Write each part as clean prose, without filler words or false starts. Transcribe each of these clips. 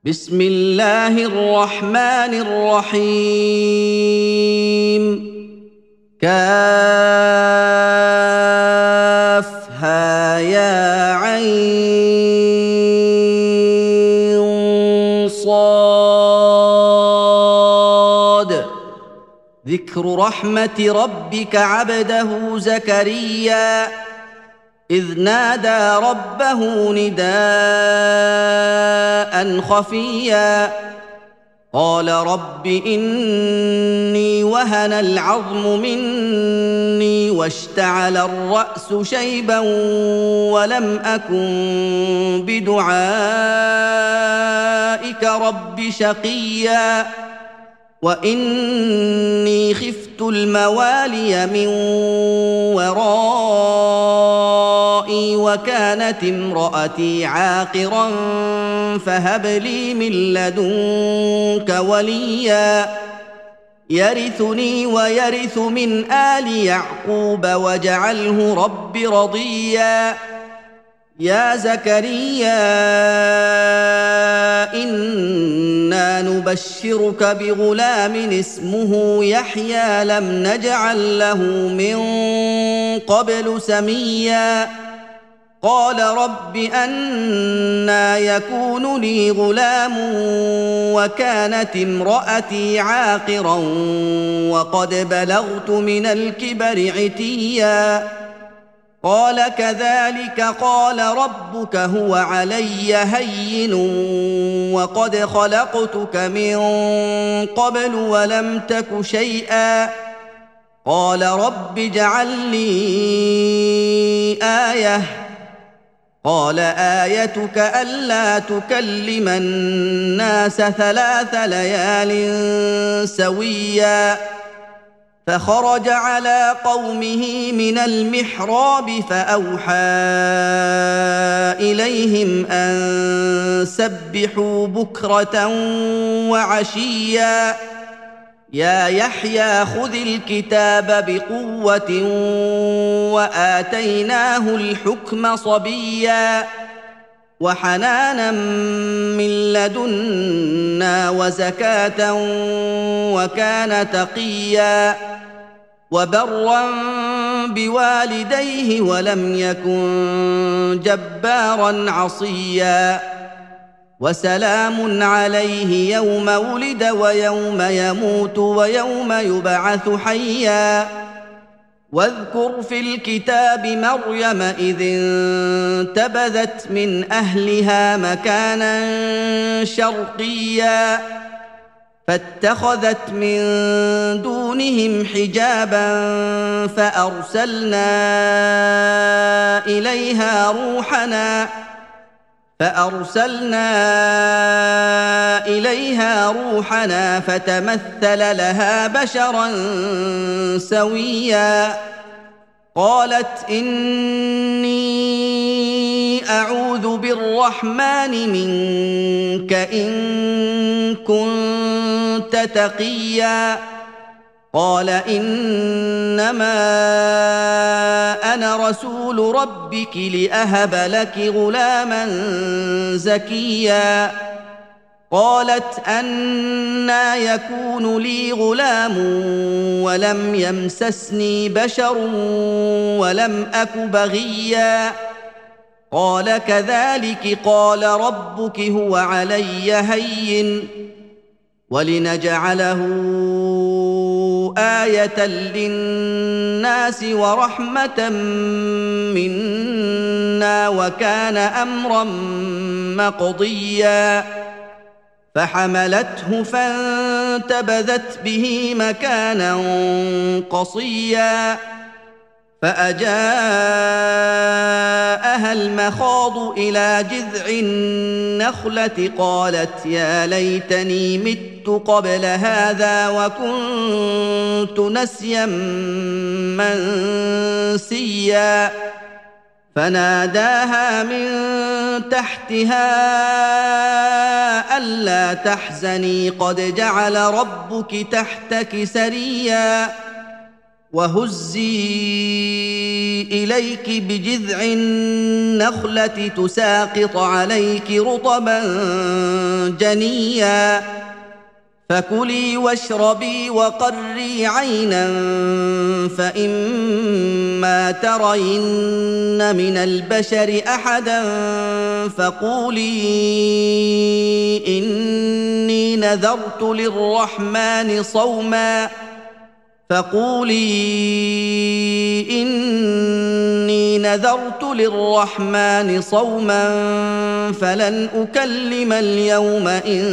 بسم الله الرحمن الرحيم. كافها يا عين صاد. ذكر رحمة ربك عبده زكريا إذ نادى ربه نداء خفيا قال رب إني وهن العظم مني واشتعل الرأس شيبا ولم أكن بدعائك رب شقيا وإني خفت الموالي من ورائي وكانت امرأتي عاقرا فهب لي من لدنك وليا يرثني ويرث من آل يعقوب واجعله رب رضيا يا زكريا إنا نبشرك بغلام اسمه يحيى لم نجعل له من قبل سميا قال رب أنى يكون لي غلام وكانت امرأتي عاقرا وقد بلغت من الكبر عتيا قال كذلك قال ربك هو علي هين وقد خلقتك من قبل ولم تك شيئا قال رب اجعل لي آية قال آيتك ألا تكلم الناس 3 ليال سويا فخرج على قومه من المحراب فأوحى إليهم أن سبحوا بكرة وعشيا يا يحيى خذ الكتاب بقوة وآتيناه الحكم صبيا وحنانا من لدنا وزكاة وكان تقيا وبرا بوالديه ولم يكن جبارا عصيا وسلام عليه يوم ولد ويوم يموت ويوم يبعث حيا واذكر في الكتاب مريم إذ انتبذت من أهلها مكانا شرقيا فاتخذت من دونهم حجابا فأرسلنا إليها روحنا فتمثل لها بشرا سويا قالت إني أعوذ بالرحمن منك إن كنت تقيا قال إنما أنا رسول ربك لأهب لك غلاما زكيا قالت أنى يكون لي غلام ولم يمسسني بشر ولم أك بغيا قال كذلك قال ربك هو علي هين ولنجعله آية للناس ورحمة منا وكان أمرا مقضيا فحملته فانتبذت به مكانا قصيا فأجاءها المخاض إلى جذع النخلة قالت يا ليتني مت قبل هذا وكنت نسيا منسيا فناداها من تحتها ألا تحزني قد جعل ربك تحتك سريا وهزي إليك بجذع النخلة تساقط عليك رطبا جنيا فكلي واشربي وقري عينا فإما ترين من البشر أحدا فقولي إني نذرت للرحمن صوما فلن أكلم اليوم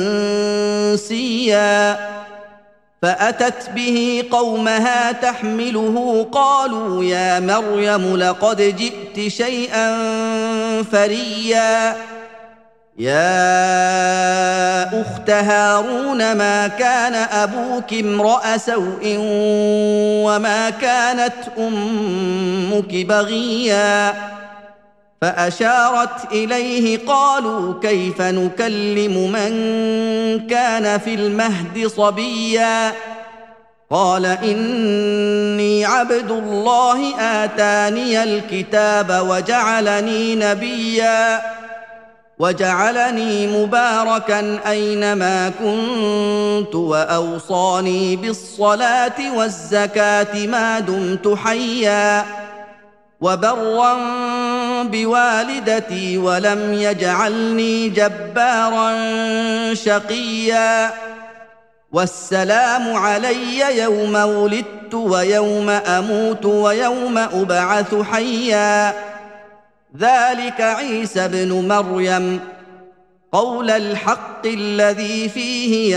إنسيا فأتت به قومها تحمله قالوا يا مريم لقد جئت شيئا فريا يا أخت هارون ما كان أبوك امرأ سوء وما كانت أمك بغيا فأشارت إليه قالوا كيف نكلم من كان في المهد صبيا قال إني عبد الله آتاني الكتاب وجعلني نبيا وجعلني مباركا أينما كنت وأوصاني بالصلاة والزكاة ما دمت حيا وبرا بوالدتي ولم يجعلني جبارا شقيا والسلام علي يوم ولدت ويوم أموت ويوم أبعث حيا ذلك عيسى ابن مريم قول الحق الذي فيه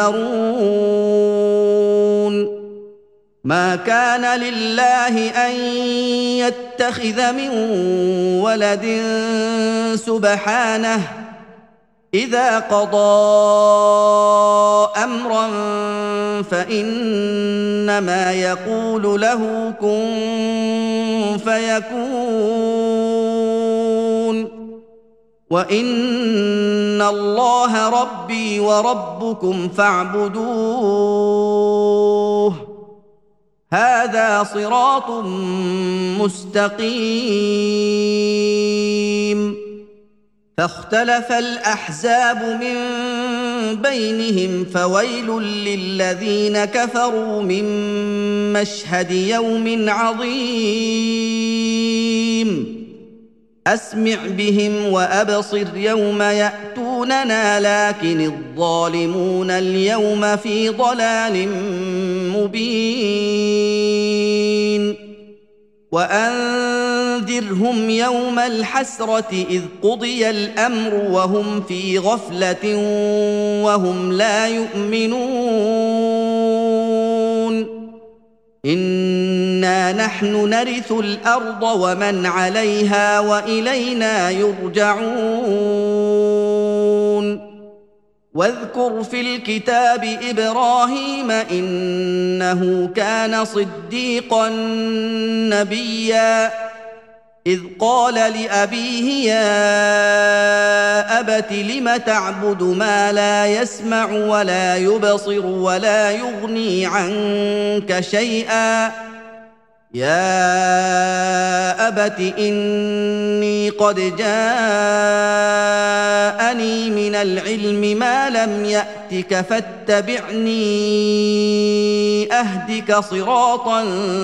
يمترون ما كان لله أن يتخذ من ولد سبحانه إذا قضى أمرا فإنما يقول له كن فيكون وإن الله ربي وربكم فاعبدوه هذا صراط مستقيم فاختلف الأحزاب من بينهم فويل للذين كفروا من مشهد يوم عظيم أسمع بهم وأبصر يوم يأتوننا لكن الظالمون اليوم في ضلال مبين وأنذرهم يوم الحسرة إذ قضي الأمر وهم في غفلة وهم لا يؤمنون إنا نحن نرث الأرض ومن عليها وإلينا يرجعون واذكر في الكتاب إبراهيم إنه كان صديقا نبيا إذ قال لأبيه يا أبت لم تعبد ما لا يسمع ولا يبصر ولا يغني عنك شيئا يا أبت إني قد جاءني من العلم ما لم يأتك فاتبعني أهدك صراطا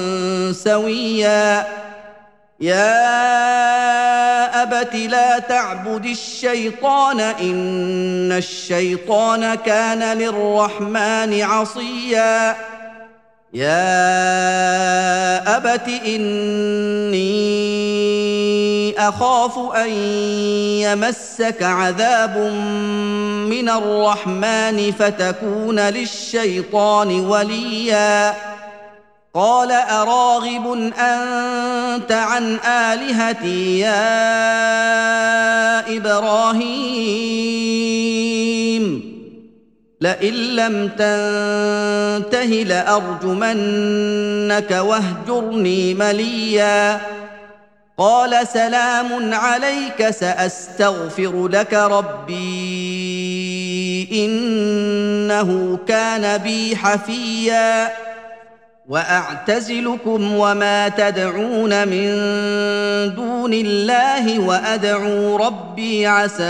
سويا يا أبت لا تعبد الشيطان إن الشيطان كان للرحمن عصيا يا أبت إني أخاف أن يمسك عذاب من الرحمن فتكون للشيطان وليا قال أراغب أنت عن آلهتي يا إبراهيم لئن لم تنته لأرجمنك واهجرني مليا قال سلام عليك سأستغفر لك ربي إنه كان بي حفيا واعتزلكم وما تدعون من دون الله وادعو ربي عسى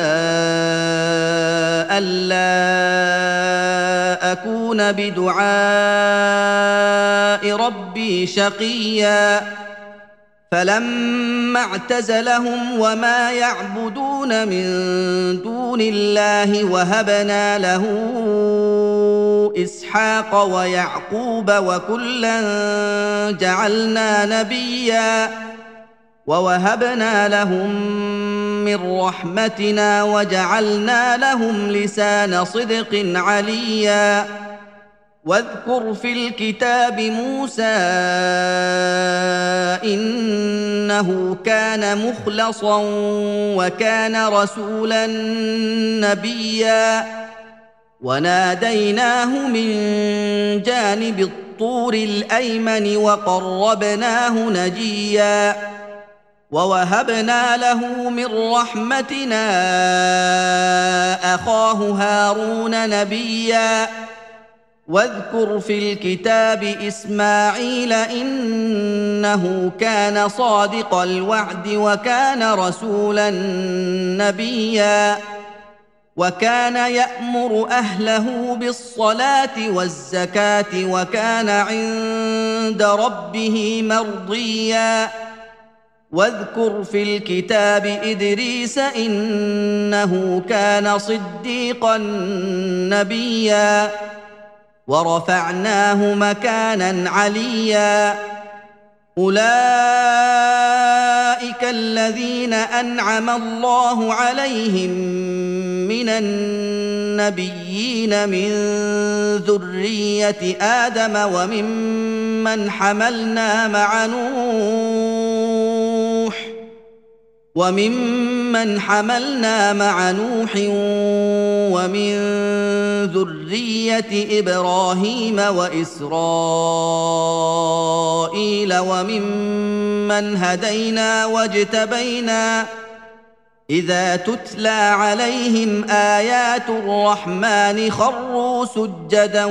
الا اكون بدعاء ربي شقيا فلما اعتزلهم وما يعبدون من دون الله وهبنا له اسحاق ويعقوب وكلا جعلنا نبيا ووهبنا لهم من رحمتنا وجعلنا لهم لسان صدق عليا واذكر في الكتاب موسى انه كان مخلصا وكان رسولا نبيا وناديناه من جانب الطور الايمن وقربناه نجيا ووهبنا له من رحمتنا اخاه هارون نبيا واذكر في الكتاب اسماعيل انه كان صادق الوعد وكان رسولا نبيا وكان يأمر أهله بالصلاة والزكاة وكان عند ربه مرضيا واذكر في الكتاب إدريس إنه كان صديقا نبيا ورفعناه مكانا عليا أولئك الذين أنعم الله عليهم من النبيين من ذرية آدم وممن حملنا مع نوح ومن ذرية إبراهيم وإسرائيل وممن هدينا واجتبينا إذا تتلى عليهم آيات الرحمن خروا سجدا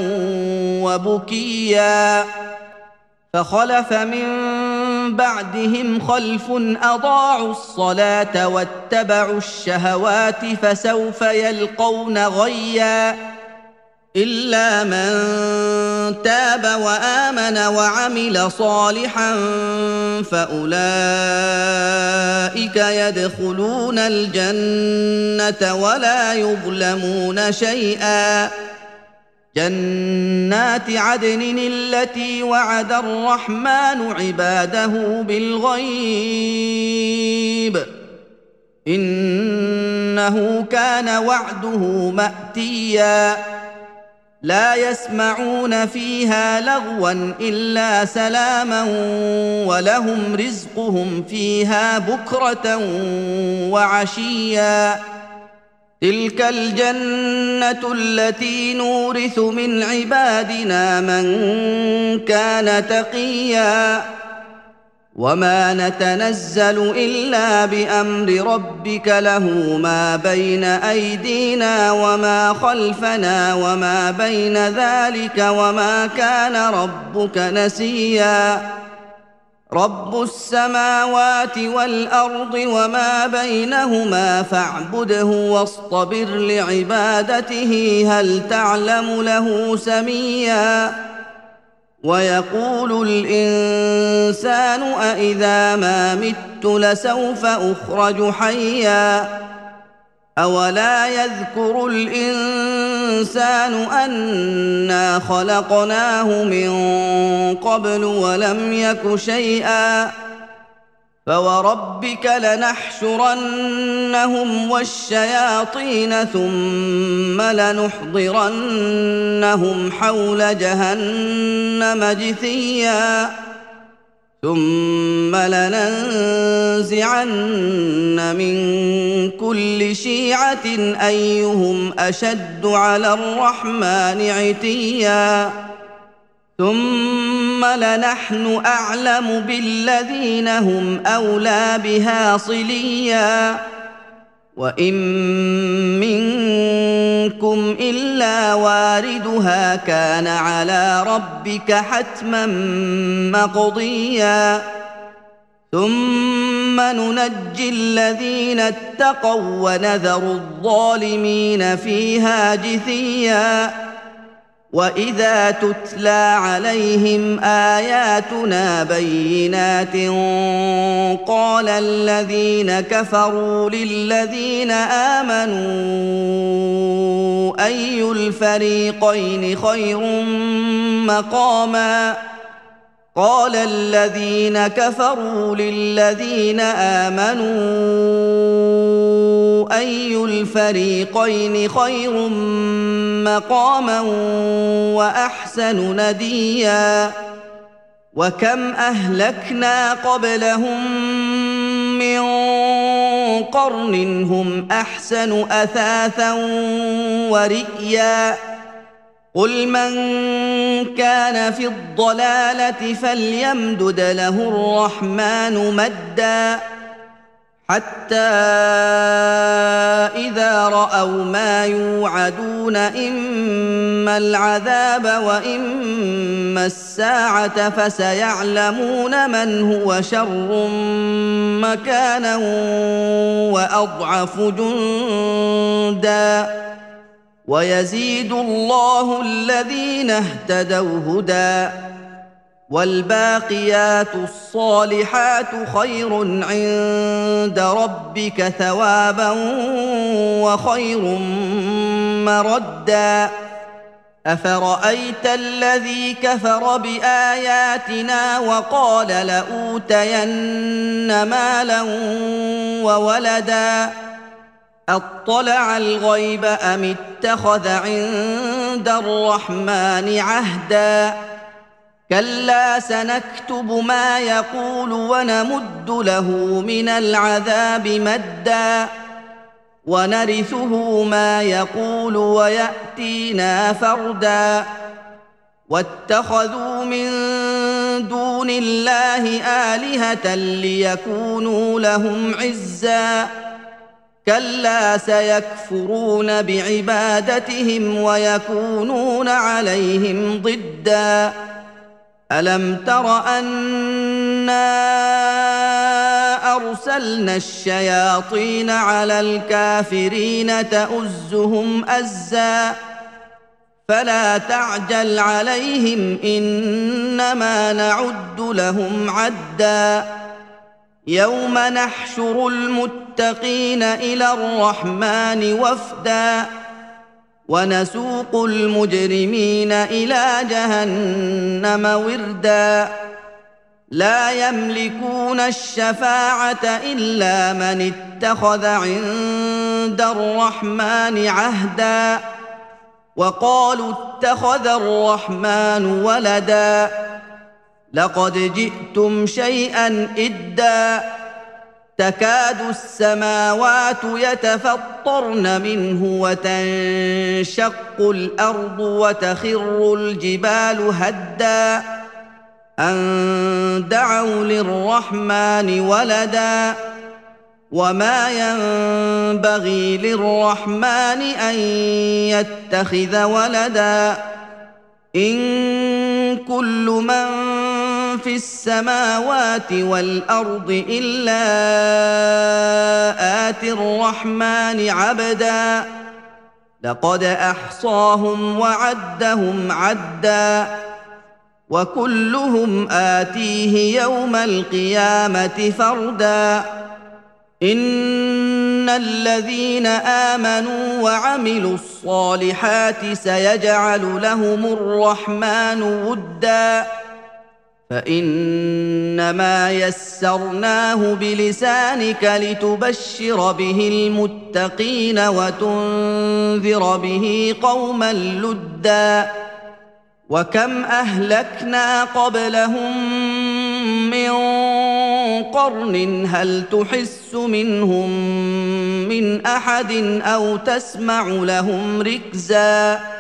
وبكيا فخلف من بعدهم خلف أضاعوا الصلاة واتبعوا الشهوات فسوف يلقون غيا إلا من تاب وآمن وعمل صالحا فأولئك يدخلون الجنة ولا يظلمون شيئا جنات عدن التي وعد الرحمن عباده بالغيب إنه كان وعده مأتيا لا يسمعون فيها لغوا إلا سلاما ولهم رزقهم فيها بكرة وعشيا تلك الجنة التي نورث من عبادنا من كان تقيا وما نتنزل إلا بأمر ربك له ما بين أيدينا وما خلفنا وما بين ذلك وما كان ربك نسيا رب السماوات والأرض وما بينهما فاعبده واصطبر لعبادته هل تعلم له سميا ويقول الإنسان أإذا ما مت لسوف أخرج حيا أولا يذكر الإنسان أنا خلقناه من قبل ولم يك شيئا فوربك لنحشرنهم والشياطين ثم لنحضرنهم حول جهنم جثيا ثم لننزعن من كل شيعة أيهم أشد على الرحمن عتيا ثم لنحن أعلم بالذين هم أولى بها صليا وإن منكم منكم إلا واردها كان على ربك حتما مقضيا ثم ننجي الذين اتقوا ونذر الظالمين فيها جثيا وإذا تتلى عليهم آياتنا بينات قال الذين كفروا للذين آمنوا أي الفريقين خير مقاما قال الذين كفروا للذين آمنوا أي الفريقين خير مقاما وأحسن نديا وكم أهلكنا قبلهم من قرن هم أحسن أثاثا ورئيا قل من كان في الضلالة فليمدد له الرحمن مدا حتى إذا رأوا ما يوعدون إما العذاب وإما الساعة فسيعلمون من هو شر مكانا وأضعف جندا ويزيد الله الذين اهتدوا هدى والباقيات الصالحات خير عند ربك ثوابا وخير مردا أفرأيت الذي كفر بآياتنا وقال لأوتين مالا وولدا أطلع الغيب أم اتخذ عند الرحمن عهدا كلا سنكتب ما يقول ونمد له من العذاب مدا ونرثه ما يقول ويأتينا فردا واتخذوا من دون الله آلهة ليكونوا لهم عزا كلا سيكفرون بعبادتهم ويكونون عليهم ضدا ألم تر أنا أرسلنا الشياطين على الكافرين تؤزهم أزا فلا تعجل عليهم إنما نعد لهم عدا يوم نحشر المتقين إلى الرحمن وفدا ونسوق المجرمين إلى جهنم وردا لا يملكون الشفاعة إلا من اتخذ عند الرحمن عهدا وقالوا اتخذ الرحمن ولدا لقد جئتم شيئا إدا تكاد السماوات يتفطرن منه وتنشق الأرض وتخر الجبال هدا أن دعوا للرحمن ولدا وما ينبغي للرحمن أن يتخذ ولدا إن كل من في السماوات والأرض إلا آتي الرحمن عبدا لقد أحصاهم وعدهم عدا وكلهم آتيه يوم القيامة فردا إن الذين آمنوا وعملوا الصالحات سيجعل لهم الرحمن ودا فإنما يسرناه بلسانك لتبشر به المتقين وتنذر به قوما لدا وكم أهلكنا قبلهم من قرن هل تحس منهم من أحد أو تسمع لهم ركزا